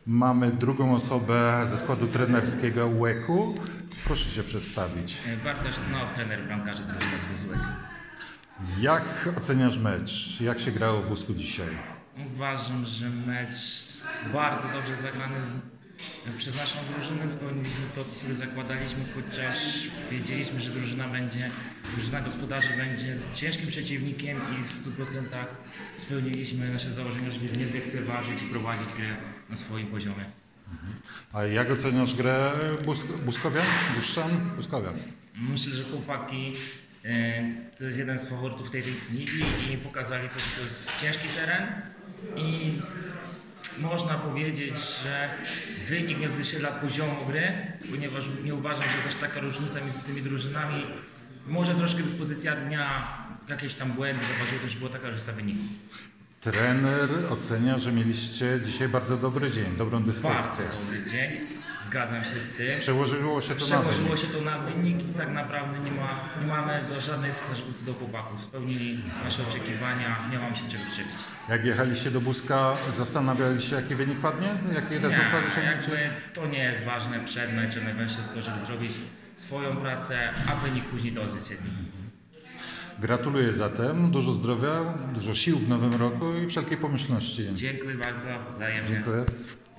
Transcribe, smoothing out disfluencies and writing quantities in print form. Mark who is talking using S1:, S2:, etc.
S1: Mamy drugą osobę ze składu trenerskiego UEK-u. Proszę się przedstawić.
S2: Bartosz Knoch, trener bramkarzy drużyny z Złek.
S1: Jak oceniasz mecz? Jak się grało w Busku dzisiaj?
S2: Uważam, że mecz bardzo dobrze zagrany przez naszą drużynę. Spełniliśmy to, co sobie zakładaliśmy, chociaż wiedzieliśmy, że drużyna gospodarzy będzie ciężkim przeciwnikiem i w 100% spełniliśmy nasze założenia, żeby nie zlekceważyć i prowadzić grę na swoim poziomie.
S1: A jak oceniasz grę Buskowian? Buskowian.
S2: Myślę, że chłopaki to jest jeden z faworytów tej ligi i pokazali to, że to jest ciężki teren i można powiedzieć, że wynik nie odzwierciedla poziomu gry, ponieważ nie uważam, że jest aż taka różnica między tymi drużynami. Może troszkę dyspozycja dnia, jakieś tam błędy zaważyły, to już była taka różnica wyniku.
S1: Trener ocenia, że mieliście dzisiaj bardzo dobry dzień, dobrą dyspozycję.
S2: Bardzo dobry dzień, zgadzam się z tym.
S1: Przełożyło się to
S2: na wynik i tak naprawdę nie mamy żadnych zarzutów co do chłopaków. Spełnili nasze oczekiwania, nie mamy się czego czepić.
S1: Jak jechaliście do Buska, zastanawialiście się, jaki wynik padnie? Jaki rezultat osiągnięcie?
S2: To nie jest ważne przed meczem, najważniejsze jest to, żeby zrobić swoją pracę, a wynik później to odzwierciedli.
S1: Gratuluję zatem, dużo zdrowia, dużo sił w nowym roku i wszelkiej pomyślności.
S2: Dziękuję bardzo, wzajemnie.
S1: Dziękuję.